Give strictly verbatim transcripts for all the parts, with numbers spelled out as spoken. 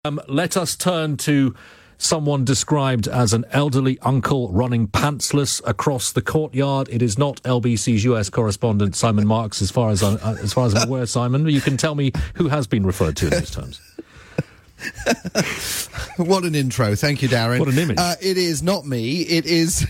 Um, let us turn to someone described as an elderly uncle running pantsless across the courtyard. It is not L B C's U S correspondent Simon Marks, as far as I'm, uh, as far as I'm aware, Simon. You can tell me who has been referred to in these terms. What an intro. Thank you, Darren. What an image. Uh, it is not me. It is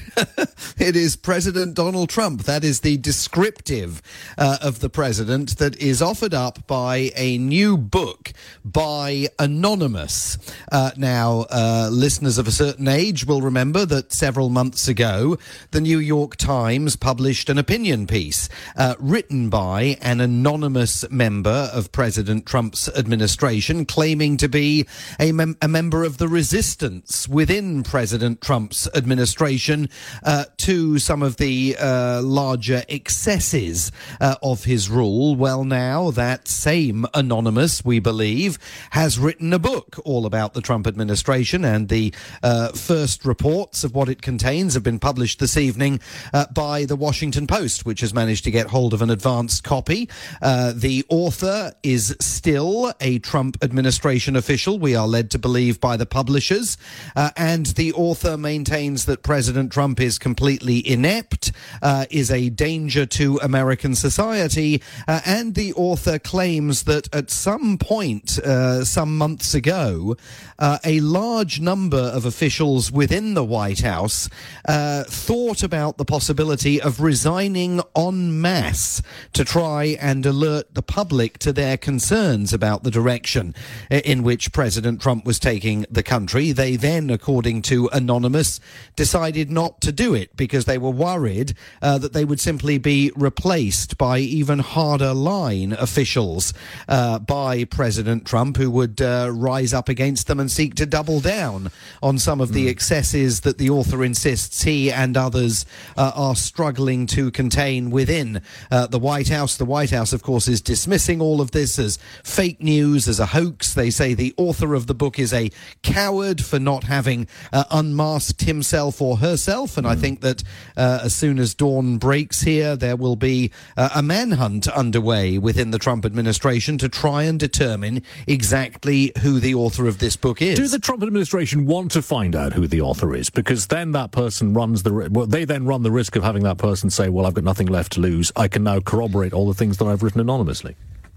it is President Donald Trump. That is the descriptive uh, of the president that is offered up by a new book by Anonymous. Uh, now, uh, listeners of a certain age will remember that several months ago, the New York Times published an opinion piece uh, written by an anonymous member of President Trump's administration, claiming to be a, mem- a member of the resistance within President Trump's administration uh, to some of the uh, larger excesses uh, of his rule. Well, now that same Anonymous, we believe, has written a book all about the Trump administration, and the uh, first reports of what it contains have been published this evening uh, by the Washington Post, which has managed to get hold of an advanced copy. Uh, the author is still a Trump administration official, we are led to believe by the publishers, uh, and the author maintains that President Trump is completely inept, uh, is a danger to American society, uh, and the author claims that at some point, uh, some months ago, uh, a large number of officials within the White House uh, thought about the possibility of resigning en masse to try and alert the public to their concerns about the direction in which President Trump was taking the country. They then, according to Anonymous, decided not to do it because they were worried uh, that they would simply be replaced by even harder line officials uh, by President Trump, who would uh, rise up against them and seek to double down on some of the mm. excesses that the author insists he and others uh, are struggling to contain within uh, the White House. The White House, of course, is dismissing all of this as fake news, as a hoax. They say the author of the book is a coward for not having uh, unmasked himself or herself, and mm. I think that uh, as soon as dawn breaks here, there will be uh, a manhunt underway within the Trump administration to try and determine exactly who the author of this book is. Do the Trump administration want to find out who the author is? Because then that person runs the... Well, they then run the risk of having that person say, well, I've got nothing left to lose. I can now corroborate all the things that I've written anonymously.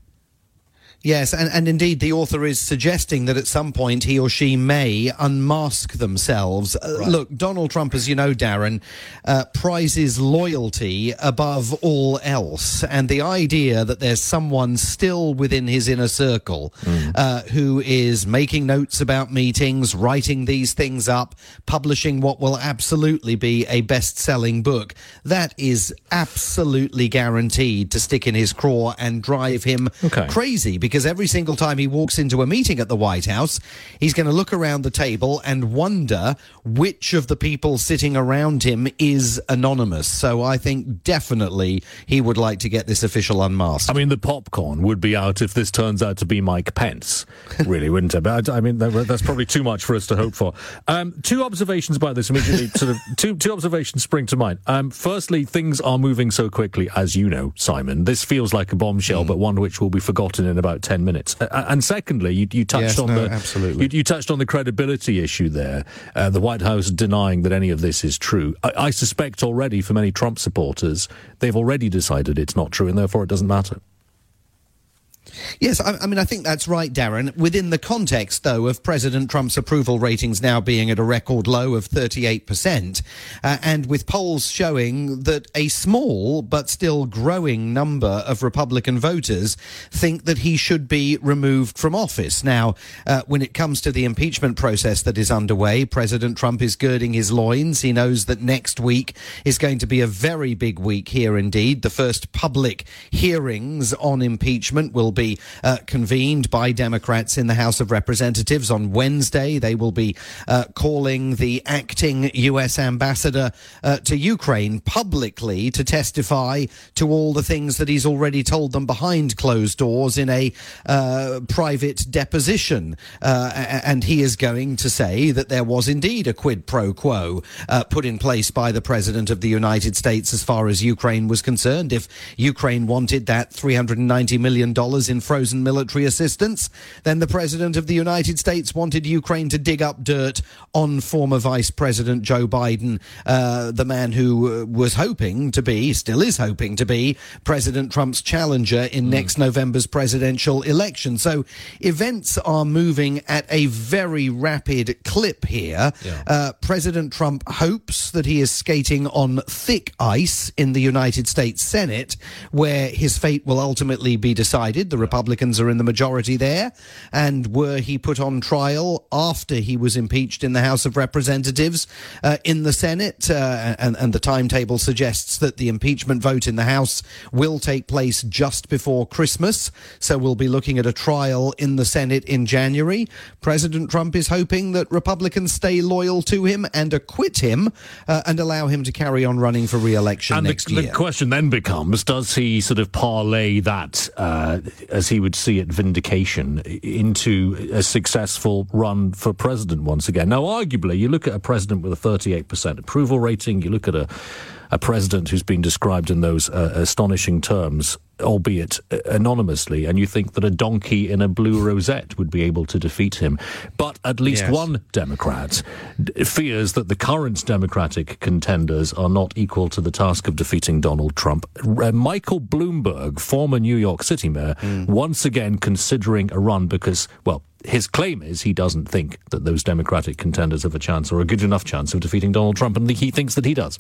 Yes, and, and indeed the author is suggesting that at some point he or she may unmask themselves. Uh, right. Look, Donald Trump, as you know, Darren, uh, prizes loyalty above all else. And the idea that there's someone still within his inner circle mm. uh, who is making notes about meetings, writing these things up, publishing what will absolutely be a best-selling book, that is absolutely guaranteed to stick in his craw and drive him okay. crazy. Because Because every single time he walks into a meeting at the White House, he's going to look around the table and wonder which of the people sitting around him is anonymous. So I think definitely he would like to get this official unmasked. I mean, the popcorn would be out if this turns out to be Mike Pence, really, wouldn't it? But I mean, that's probably too much for us to hope for. Um, two observations about this immediately. sort of two two observations spring to mind. Um, firstly, things are moving so quickly, as you know, Simon. This feels like a bombshell, mm. but one which will be forgotten in about ten minutes. Uh, and secondly, you, you touched yes, on no, the absolutely. You, you touched on the credibility issue there. Uh, the White House denying that any of this is true. I, I suspect already for many Trump supporters, they've already decided it's not true, and therefore it doesn't matter. Yes, I, I mean, I think that's right, Darren. Within the context, though, of President Trump's approval ratings now being at a record low of thirty-eight percent, uh, and with polls showing that a small but still growing number of Republican voters think that he should be removed from office. Now, uh, when it comes to the impeachment process that is underway, President Trump is girding his loins. He knows that next week is going to be a very big week here indeed. The first public hearings on impeachment will be Uh, convened by Democrats in the House of Representatives on Wednesday. They will be uh, calling the acting U S ambassador uh, to Ukraine publicly to testify to all the things that he's already told them behind closed doors in a uh, private deposition. Uh, and he is going to say that there was indeed a quid pro quo uh, put in place by the President of the United States as far as Ukraine was concerned. If Ukraine wanted that three hundred ninety million dollars dollars in frozen military assistance. Then the President of the United States wanted Ukraine to dig up dirt on former Vice President Joe Biden, uh, the man who uh, was hoping to be, still is hoping to be, President Trump's challenger in mm. next November's presidential election. So events are moving at a very rapid clip here. Yeah. Uh, President Trump hopes that he is skating on thick ice in the United States Senate, where his fate will ultimately be decided. The Republicans are in the majority there, and were he put on trial after he was impeached in the House of Representatives, uh, in the Senate, uh, and, and the timetable suggests that the impeachment vote in the House will take place just before Christmas, so we'll be looking at a trial in the Senate in January. President Trump is hoping that Republicans stay loyal to him and acquit him uh, and allow him to carry on running for re-election and next the, year. The question then becomes, does he sort of parlay that, uh, as he would see it, vindication into a successful run for president once again? Now, arguably, you look at a president with a thirty-eight percent approval rating, you look at a, a president who's been described in those uh, astonishing terms, albeit anonymously, and you think that a donkey in a blue rosette would be able to defeat him. But at least yes. one Democrat fears that the current Democratic contenders are not equal to the task of defeating Donald Trump. Uh, Michael Bloomberg, former New York City mayor, mm. once again considering a run because, well, his claim is he doesn't think that those Democratic contenders have a chance or a good enough chance of defeating Donald Trump, and he thinks that he does.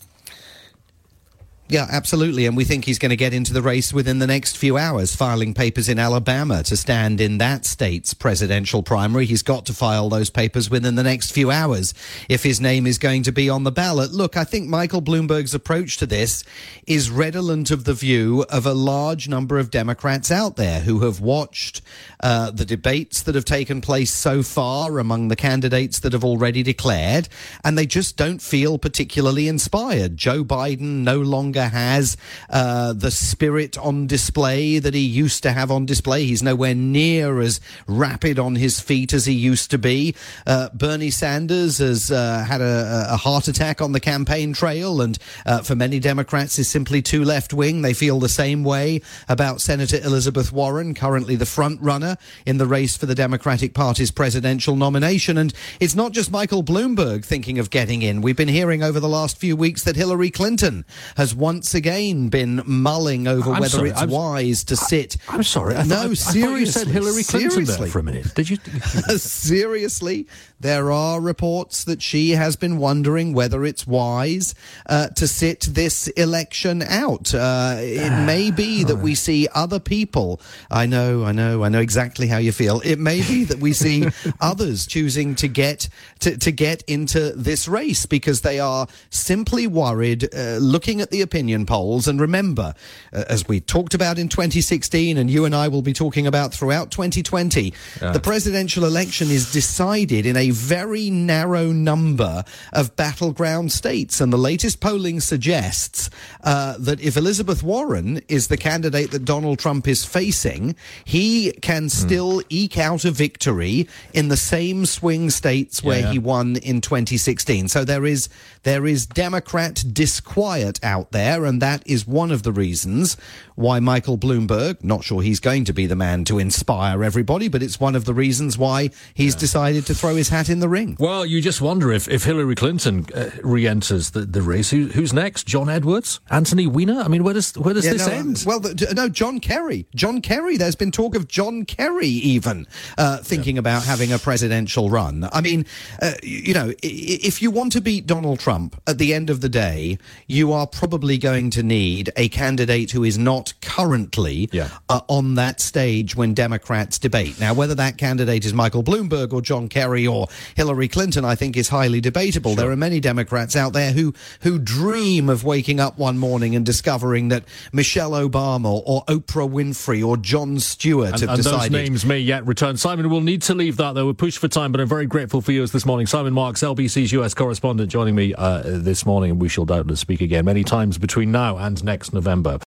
Yeah, absolutely. And we think he's going to get into the race within the next few hours, filing papers in Alabama to stand in that state's presidential primary. He's got to file those papers within the next few hours if his name is going to be on the ballot. Look, I think Michael Bloomberg's approach to this is redolent of the view of a large number of Democrats out there who have watched uh, the debates that have taken place so far among the candidates that have already declared, and they just don't feel particularly inspired. Joe Biden no longer has uh, the spirit on display that he used to have on display. He's nowhere near as rapid on his feet as he used to be. Uh, Bernie Sanders has uh, had a, a heart attack on the campaign trail, and uh, for many Democrats is simply too left-wing. They feel the same way about Senator Elizabeth Warren, currently the front runner in the race for the Democratic Party's presidential nomination. And it's not just Michael Bloomberg thinking of getting in. We've been hearing over the last few weeks that Hillary Clinton has once again been mulling over I'm whether sorry, it's I'm, to sit. I'm sorry. I thought, no, I, I seriously. thought you said Hillary Clinton seriously. there for a minute. Did you? Seriously, there are reports that she has been wondering whether it's wise uh, to sit this election out. Uh, it may be that we see other people. I know, I know, I know exactly how you feel. It may be that we see others choosing to get to, to get into this race because they are simply worried, uh, looking at the opinion polls. And remember, uh, as we talked about in twenty sixteen, and you and I will be talking about throughout twenty twenty, yeah. the presidential election is decided in a very narrow number of battleground states. And the latest polling suggests uh, that if Elizabeth Warren is the candidate that Donald Trump is facing, he can still mm. eke out a victory in the same swing states where yeah, yeah. he won in twenty sixteen. So there is there is Democrat disquiet out there, and that is one of the reasons why Michael Bloomberg, not sure he's going to be the man to inspire everybody, but it's one of the reasons why he's yeah. decided to throw his hat in the ring. Well, you just wonder if, if Hillary Clinton uh, re-enters the, the race, who, who's next? John Edwards? Anthony Weiner? I mean, where does where does yeah, this no, end? Well, the, no, John Kerry. John Kerry. There's been talk of John Kerry even uh, thinking yeah. about having a presidential run. I mean, uh, you know, if you want to beat Donald Trump at the end of the day, you are probably going to need a candidate who is not currently yeah. uh, on that stage when Democrats debate. Now, whether that candidate is Michael Bloomberg or John Kerry or Hillary Clinton, I think is highly debatable. Sure. There are many Democrats out there who, who dream of waking up one morning and discovering that Michelle Obama or Oprah Winfrey or Jon Stewart and, have and decided... those names may yet return. Simon, we'll need to leave that, though. We're pushed for time, but I'm very grateful for yours this morning. Simon Marks, L B C's U S correspondent, joining me uh, this morning, and we shall doubtless speak again many times between now and next November.